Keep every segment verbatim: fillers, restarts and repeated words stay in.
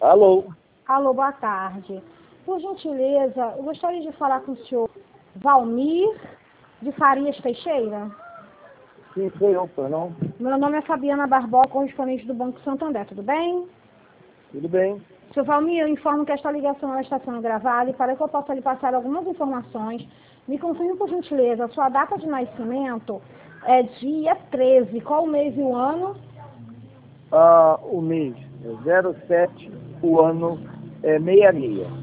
Alô? Alô, boa tarde. Por gentileza, eu gostaria de falar com o senhor Valmir de Farias Teixeira. Sim, sou eu, pô, não? Meu nome é Fabiana Barbosa, correspondente do Banco Santander, tudo bem? Tudo bem. Senhor Valmir, eu informo que esta ligação ela está sendo gravada e para que eu possa lhe passar algumas informações, me confirme por gentileza, a sua data de nascimento é dia treze, qual o mês e o ano? Ah, o mês é zero sete, o ano é sessenta e seis.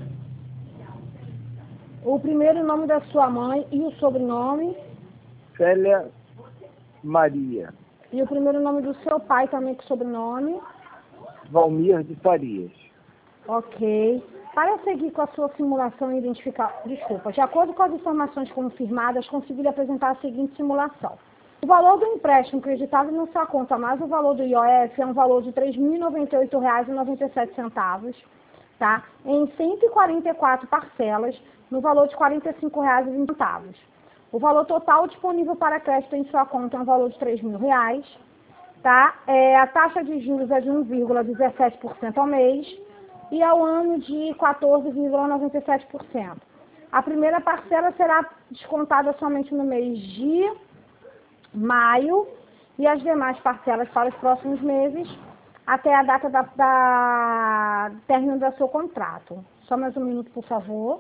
O primeiro nome da sua mãe e o sobrenome? Célia Maria. E o primeiro nome do seu pai também com sobrenome? Valmir de Farias. Ok. Para seguir com a sua simulação e identificar... Desculpa. De acordo com as informações confirmadas, consegui lhe apresentar a seguinte simulação. O valor do empréstimo creditado na sua conta mais o valor do I O F é um valor de três mil e noventa e oito reais e noventa e sete centavos, tá? Em cento e quarenta e quatro parcelas, no valor de quarenta e cinco reais e vinte centavos. O valor total disponível para crédito em sua conta é um valor de três mil reais, tá? É, a taxa de juros é de um vírgula dezessete por cento ao mês e ao ano de quatorze vírgula noventa e sete por cento. A primeira parcela será descontada somente no mês de maio e as demais parcelas para os próximos meses até a data da, da término do seu contrato. Só mais um minuto, por favor.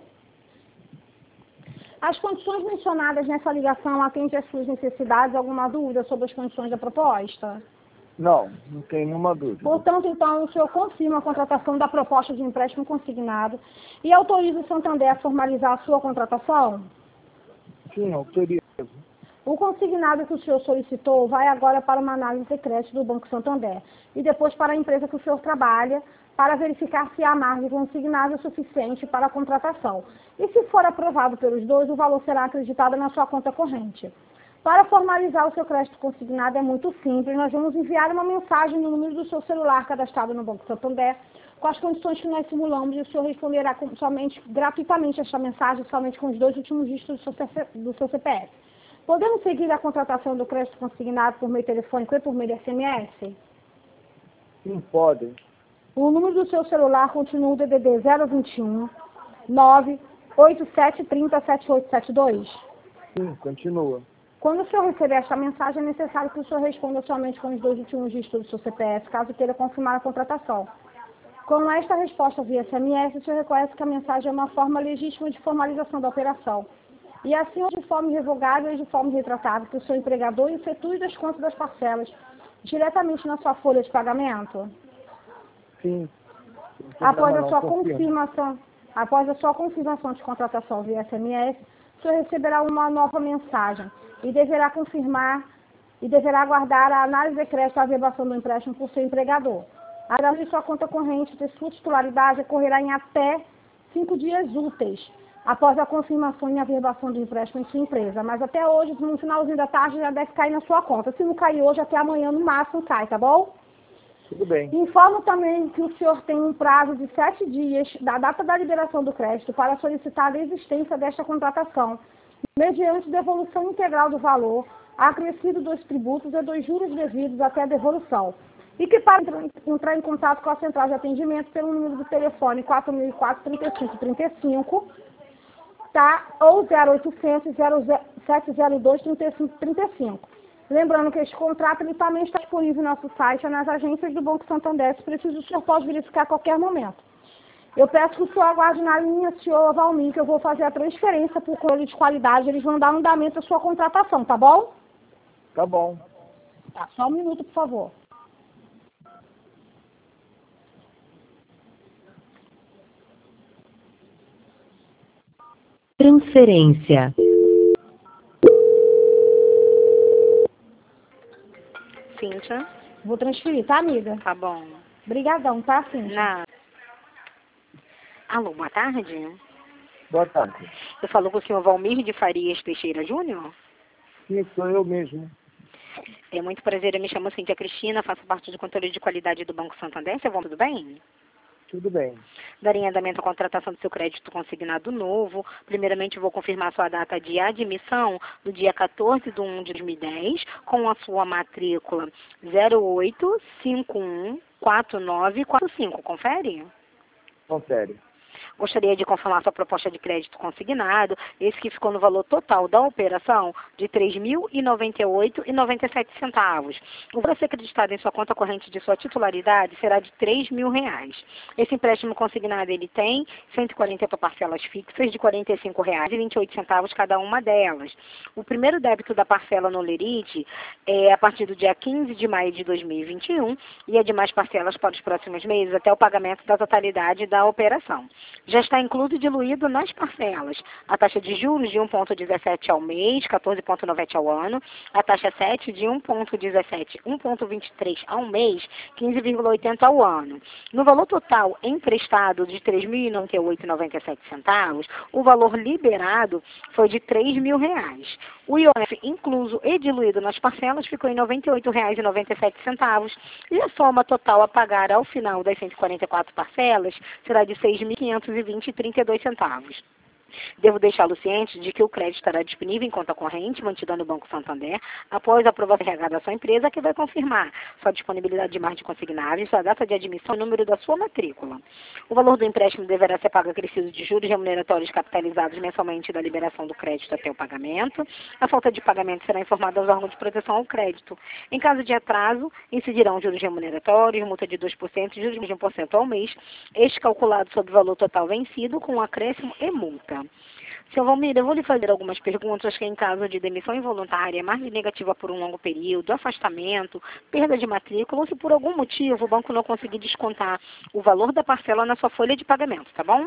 As condições mencionadas nessa ligação atendem às suas necessidades? Alguma dúvida sobre as condições da proposta? Não, não tem nenhuma dúvida. Portanto, então, o senhor confirma a contratação da proposta de empréstimo consignado e autoriza o Santander a formalizar a sua contratação? Sim, autorizo. O consignado que o senhor solicitou vai agora para uma análise de crédito do Banco Santander e depois para a empresa que o senhor trabalha para verificar se a margem consignada é suficiente para a contratação. E se for aprovado pelos dois, o valor será acreditado na sua conta corrente. Para formalizar o seu crédito consignado é muito simples, nós vamos enviar uma mensagem no número do seu celular cadastrado no Banco Santander com as condições que nós simulamos e o senhor responderá com, somente, gratuitamente esta mensagem, somente com os dois últimos dígitos do seu, do seu C P F. Podemos seguir a contratação do crédito consignado por meio telefônico e por meio de S M S? Sim, podem. O número do seu celular continua o D D D zero vinte e um, nove oito sete três zero sete oito sete dois? Sim, continua. Quando o senhor receber esta mensagem, é necessário que o senhor responda somente com os dois últimos dígitos do seu C P F, caso queira confirmar a contratação. Com esta resposta via S M S, o senhor reconhece que a mensagem é uma forma legítima de formalização da operação. E assim, de forma irrevogável e de forma retratável, que o seu empregador efetue das contas das parcelas diretamente na sua folha de pagamento. Sim. Após a Não, sua confirmo. confirmação, após a sua confirmação de contratação via S M S, o senhor receberá uma nova mensagem e deverá confirmar e deverá aguardar a análise de crédito e a averbação do empréstimo por seu empregador. A análise de sua conta corrente de sua titularidade ocorrerá em até cinco dias úteis após a confirmação e averbação do empréstimo em sua empresa. Mas até hoje, no finalzinho da tarde, já deve cair na sua conta. Se não cair hoje, até amanhã no máximo cai, tá bom? Tudo bem. Informo também que o senhor tem um prazo de sete dias da data da liberação do crédito para solicitar a existência desta contratação, mediante devolução integral do valor, acrescido dos tributos e dos juros devidos até a devolução. E que para entrar em contato com a central de atendimento pelo número do telefone quatro mil e quatro, trinta e cinco trinta e cinco, tá? Ou zero oitocentos, sete zero dois, trinta e cinco trinta e cinco. Lembrando que este contrato ele também está disponível no nosso site, nas agências do Banco Santander. Se preciso, o senhor pode verificar a qualquer momento. Eu peço que o senhor aguarde na linha, senhor Valmir, que eu vou fazer a transferência para o controle de qualidade. Eles vão dar andamento à sua contratação, tá bom? Tá bom. Tá, só um minuto, por favor. Transferência. Cíntia. Vou transferir, tá, amiga? Tá bom. Obrigadão, tá, Cíntia? Na... Alô, boa tarde. Boa tarde. Eu falo com o senhor Valmir de Farias Teixeira Júnior? Sim, sou eu mesmo. É muito prazer, eu me chamo Cíntia Cristina, faço parte do controle de qualidade do Banco Santander. Você vai tudo bem? Tudo bem. Darei andamento à contratação do seu crédito consignado novo. Primeiramente, vou confirmar sua data de admissão no dia quatorze de um de dois mil e dez, com a sua matrícula zero oito cinco um quatro nove quatro cinco. Confere? Confere. Gostaria de confirmar sua proposta de crédito consignado, esse que ficou no valor total da operação de três mil e noventa e oito reais e noventa e sete centavos. O valor a ser acreditado em sua conta corrente de sua titularidade será de três mil reais. Esse empréstimo consignado ele tem cento e quarenta e oito parcelas fixas de quarenta e cinco reais e vinte e oito centavos cada uma delas. O primeiro débito da parcela no Lerite é a partir do dia quinze de maio de dois mil e vinte e um e as demais parcelas para os próximos meses até o pagamento da totalidade da operação. Já está incluído e diluído nas parcelas a taxa de juros de um vírgula dezessete ao mês, quatorze vírgula noventa ao ano, a taxa sete de um vírgula dezessete, um vírgula vinte e três ao mês, quinze vírgula oitenta ao ano. No valor total emprestado de três mil e noventa e oito reais e noventa e sete centavos, o valor liberado foi de três mil reais. O I O F incluso e diluído nas parcelas ficou em noventa e oito reais e noventa e sete centavos e a soma total a pagar ao final das cento e quarenta e quatro parcelas será de seis mil quinhentos e vinte reais e trinta e dois centavos. Devo deixá-lo ciente de que o crédito estará disponível em conta corrente, mantida no Banco Santander, após a aprovação R H da sua empresa, que vai confirmar sua disponibilidade de margem consignável, sua data de admissão e o número da sua matrícula. O valor do empréstimo deverá ser pago acrescido de juros remuneratórios capitalizados mensalmente da liberação do crédito até o pagamento. A falta de pagamento será informada aos órgãos de proteção ao crédito. Em caso de atraso, incidirão juros remuneratórios, multa de dois por cento e juros de um por cento ao mês, este calculado sobre o valor total vencido, com acréscimo e multa. Senhor Valmir, eu vou lhe fazer algumas perguntas que em caso de demissão involuntária, margem negativa por um longo período, afastamento, perda de matrícula ou se por algum motivo o banco não conseguir descontar o valor da parcela na sua folha de pagamento, tá bom?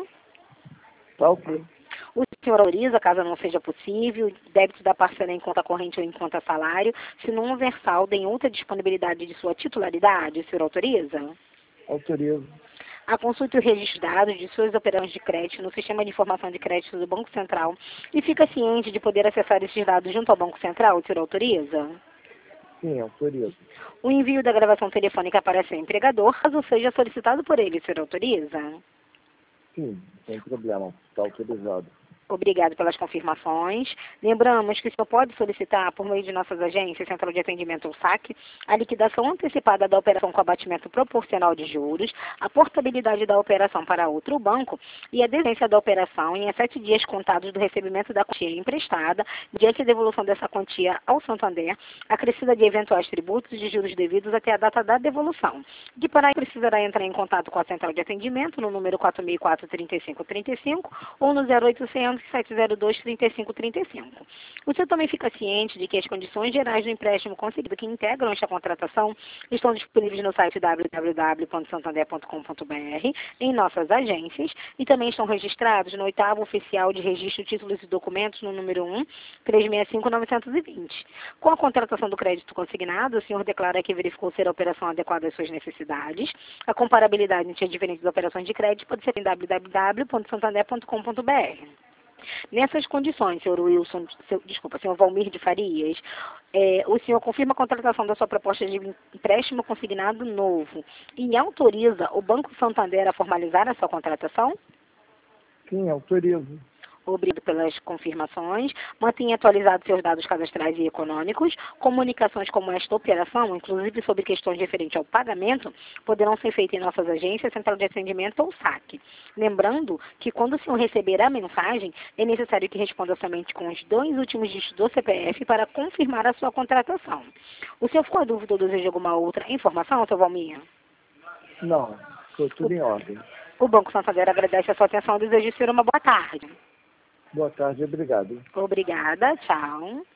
Tá ok. O senhor autoriza, caso não seja possível, débito da parcela em conta corrente ou em conta salário, se não houver saldo em outra disponibilidade de sua titularidade, o senhor autoriza? Autorizo. A consulta e o registro de dados de suas operações de crédito no Sistema de Informação de Crédito do Banco Central e fica ciente de poder acessar esses dados junto ao Banco Central, o senhor autoriza? Sim, autorizo. O envio da gravação telefônica para seu empregador, caso seja solicitado por ele, o senhor autoriza? Sim, sem problema. Está autorizado. Obrigado pelas confirmações. Lembramos que o senhor pode solicitar, por meio de nossas agências, Central de Atendimento ou S A C, a liquidação antecipada da operação com abatimento proporcional de juros, a portabilidade da operação para outro banco e a desistência da operação em sete dias contados do recebimento da quantia emprestada, diante da devolução dessa quantia ao Santander, acrescida de eventuais tributos e de juros devidos até a data da devolução. De para aí precisará entrar em contato com a Central de Atendimento no número quatro mil e quatro, trinta e cinco trinta e cinco ou no zero oitocentos, sete zero dois, trinta e cinco trinta e cinco. O senhor também fica ciente de que as condições gerais do empréstimo conseguido que integram esta contratação estão disponíveis no site w w w ponto santander ponto com ponto b r, em nossas agências, e também estão registrados no oitavo oficial de registro de títulos e documentos no número um, trezentos e sessenta e cinco, novecentos e vinte. Com a contratação do crédito consignado, o senhor declara que verificou ser a operação adequada às suas necessidades. A comparabilidade entre as diferentes operações de crédito pode ser em w w w ponto santander ponto com ponto b r. Nessas condições, senhor Wilson, seu, desculpa, senhor Valmir de Farias, é, o senhor confirma a contratação da sua proposta de empréstimo consignado novo e autoriza o Banco Santander a formalizar a sua contratação? Sim, autorizo. Obrigado pelas confirmações. Mantenha atualizados seus dados cadastrais e econômicos. Comunicações como esta operação, inclusive sobre questões referentes ao pagamento, poderão ser feitas em nossas agências, Central de Atendimento ou S A C. Lembrando que quando o senhor receber a mensagem, é necessário que responda somente com os dois últimos dígitos do C P F para confirmar a sua contratação. O senhor ficou a dúvida ou deseja alguma outra informação, seu Valmir? Não, ficou tudo em ordem. O Banco Santander agradece a sua atenção e deseja ser uma boa tarde. Boa tarde, obrigado. Obrigada, tchau.